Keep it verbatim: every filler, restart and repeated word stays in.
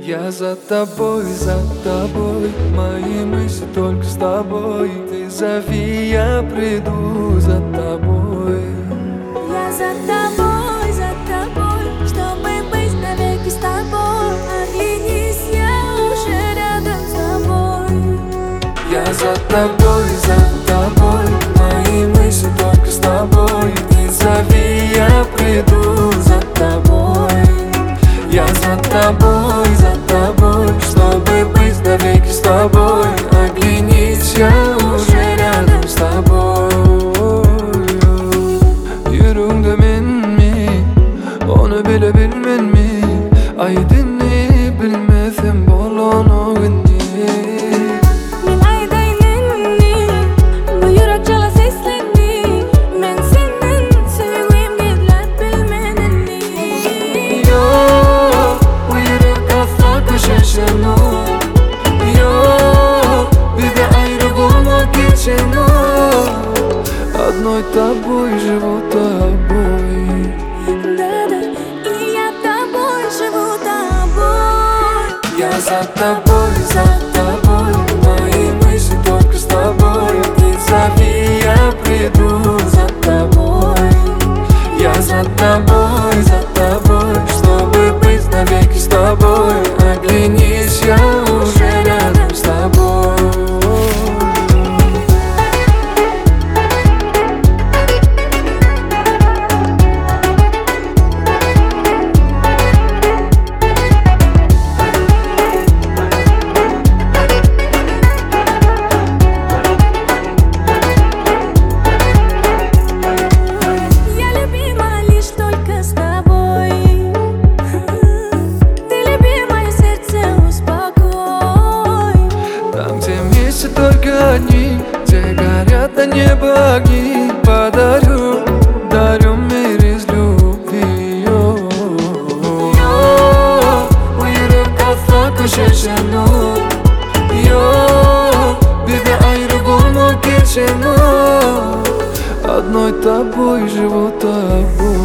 Я за тобой, за тобой, мои мысли только с тобой. Ты зови, я приду за тобой. Я за тобой, за тобой, чтобы быть навеки с тобой. Оглянись, я уже рядом с тобой. Я за тобой, за тобой, мои мысли только с тобой. Ты зови, я приду за тобой. Я за тобой, за тобой, чтобы быть навеки с тобой. Оглянись, я уже рядом с тобой. Yürümde minmi, onu bile bilmen mi? Aydın'ı bilmezim bolonu inni. Min aydayninni, bu yürek çala seslenni. Men senden sevgim gidlet bilmenenni. Yok, bu yürek asla kaçışın o. Yok, bir de ayrı olmak için o. Одной тобой живу тобой. Да-да, и я тобой живу тобой. Я за тобой, за тобой, мои мысли только с тобой. Ты зови, я приду за тобой. Я за тобой, за тобой, чтобы быть навеки с тобой. Оглянись, я уже рядом с тобой. Только одни, где горят на небо огни. Подарю, дарю мир из любви. Yok, bu yürek asla kaçışın o. Yok, bir de ayrı olmak için o. Одной тобой живу тобой.